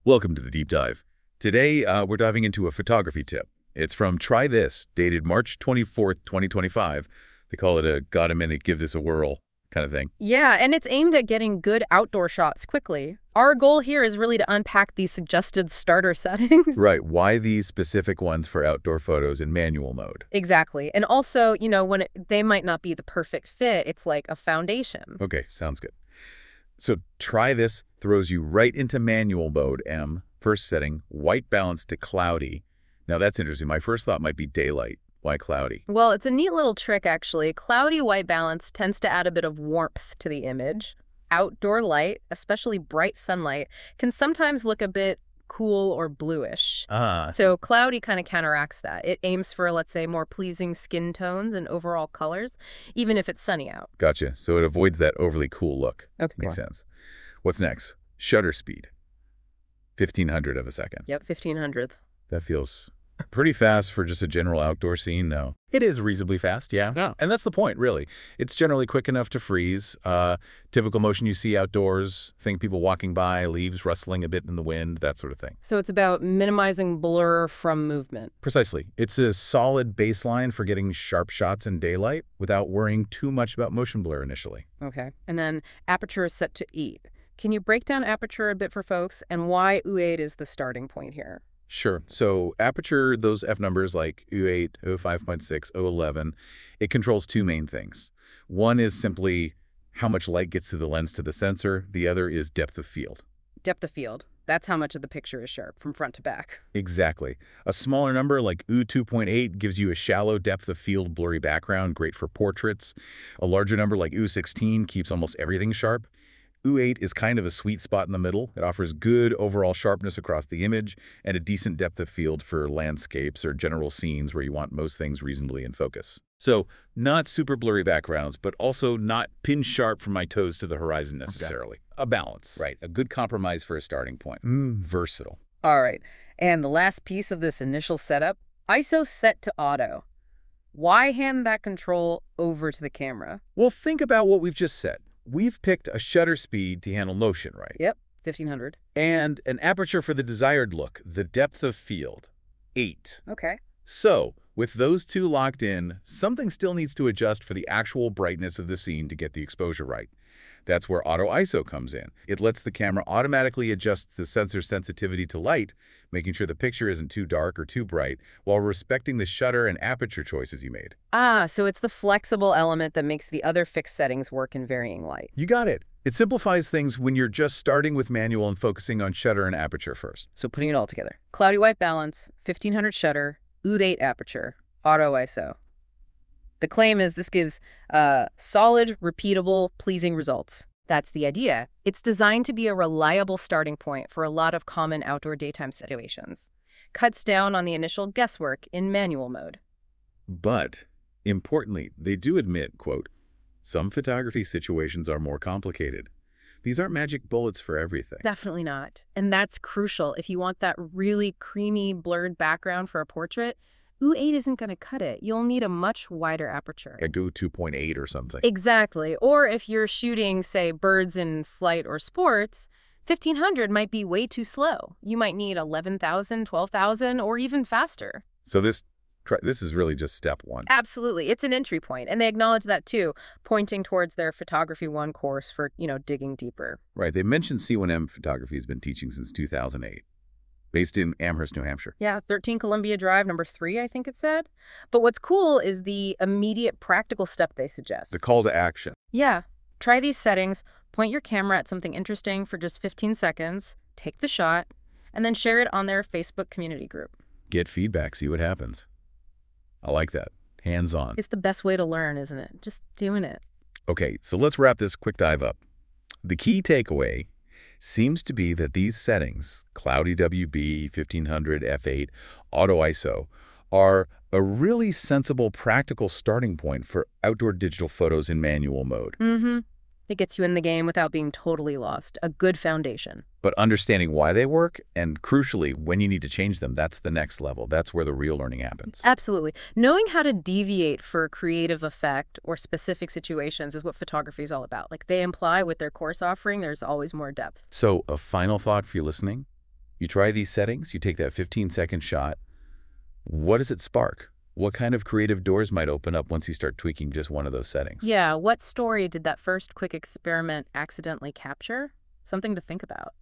Welcome to the Deep Dive. Today, we're diving into a photography tip. It's from Try This, dated March 24th, 2025. They call it a got a minute, give this a whirl kind of thing. Yeah, and it's aimed at getting good outdoor shots quickly. Our goal here is really to unpack these suggested starter settings. Right, why these specific ones for outdoor photos in manual mode? Exactly. And also, when they might not be the perfect fit, it's like a foundation. Okay, sounds good. So Try This throws you right into manual mode, M. First setting, white balance to cloudy. Now that's interesting. My first thought might be daylight. Why cloudy? Well, it's a neat little trick, actually. Cloudy white balance tends to add a bit of warmth to the image. Outdoor light, especially bright sunlight, can sometimes look a bit cool or bluish. So cloudy kind of counteracts that. It aims for, let's say, more pleasing skin tones and overall colors, even if it's sunny out. Gotcha. So it avoids that overly cool look. Okay. Makes sense. What's next? Shutter speed. 1,500 of a second. Yep, 1,500th. That feels pretty fast for just a general outdoor scene, no? It is reasonably fast, yeah. Yeah. And that's the point, really. It's generally quick enough to freeze. Typical motion you see outdoors, think people walking by, leaves rustling a bit in the wind, that sort of thing. So it's about minimizing blur from movement. Precisely. It's a solid baseline for getting sharp shots in daylight without worrying too much about motion blur initially. Okay. And then aperture is set to 8. Can you break down aperture a bit for folks and why U8 is the starting point here? Sure. So aperture, those F numbers like U8, O5.6, O11, it controls two main things. One is simply how much light gets through the lens to the sensor. The other is depth of field. Depth of field. That's how much of the picture is sharp from front to back. Exactly. A smaller number like U2.8 gives you a shallow depth of field blurry background, great for portraits. A larger number like U16 keeps almost everything sharp. U8 is kind of a sweet spot in the middle. It offers good overall sharpness across the image and a decent depth of field for landscapes or general scenes where you want most things reasonably in focus. So not super blurry backgrounds, but also not pin sharp from my toes to the horizon necessarily. Okay. A balance. Right. A good compromise for a starting point. Versatile. All right. And the last piece of this initial setup, ISO set to auto. Why hand that control over to the camera? Well, think about what we've just said. We've picked a shutter speed to handle motion, right? Yep, 1,500. And an aperture for the desired look, the depth of field, 8. Okay. So, with those two locked in, something still needs to adjust for the actual brightness of the scene to get the exposure right. That's where Auto ISO comes in. It lets the camera automatically adjust the sensor sensitivity to light, making sure the picture isn't too dark or too bright, while respecting the shutter and aperture choices you made. So it's the flexible element that makes the other fixed settings work in varying light. You got it. It simplifies things when you're just starting with manual and focusing on shutter and aperture first. So putting it all together. Cloudy white balance, 1,500 shutter, U8 aperture, Auto ISO. The claim is this gives solid, repeatable, pleasing results. That's the idea. It's designed to be a reliable starting point for a lot of common outdoor daytime situations. Cuts down on the initial guesswork in manual mode. But, importantly, they do admit, quote, some photography situations are more complicated. These aren't magic bullets for everything. Definitely not. And that's crucial. If you want that really creamy, blurred background for a portrait, U8 isn't going to cut it. You'll need a much wider aperture. Like go 2.8 or something. Exactly. Or if you're shooting, say, birds in flight or sports, 1,500 might be way too slow. You might need 11,000, 12,000, or even faster. So this is really just step one. Absolutely. It's an entry point. And they acknowledge that, too, pointing towards their Photography 1 course for, digging deeper. Right. They mentioned C1M Photography has been teaching since 2008. Based in Amherst, New Hampshire. Yeah, 13 Columbia Drive, number 3, I think it said. But what's cool is the immediate practical step they suggest. The call to action. Yeah. Try these settings, point your camera at something interesting for just 15 seconds, take the shot, and then share it on their Facebook community group. Get feedback, see what happens. I like that. Hands-on. It's the best way to learn, isn't it? Just doing it. Okay, so let's wrap this quick dive up. The key takeaway seems to be that these settings, Cloudy WB, 1500, F8, Auto ISO, are a really sensible, practical starting point for outdoor digital photos in manual mode. It gets you in the game without being totally lost. A good foundation. But understanding why they work, and crucially, when you need to change them, that's the next level. That's where the real learning happens. Absolutely. Knowing how to deviate for a creative effect or specific situations is what photography is all about. Like they imply with their course offering, there's always more depth. So a final thought for you listening? You try these settings, you take that 15-second shot. What does it spark? What kind of creative doors might open up once you start tweaking just one of those settings? Yeah, what story did that first quick experiment accidentally capture? Something to think about.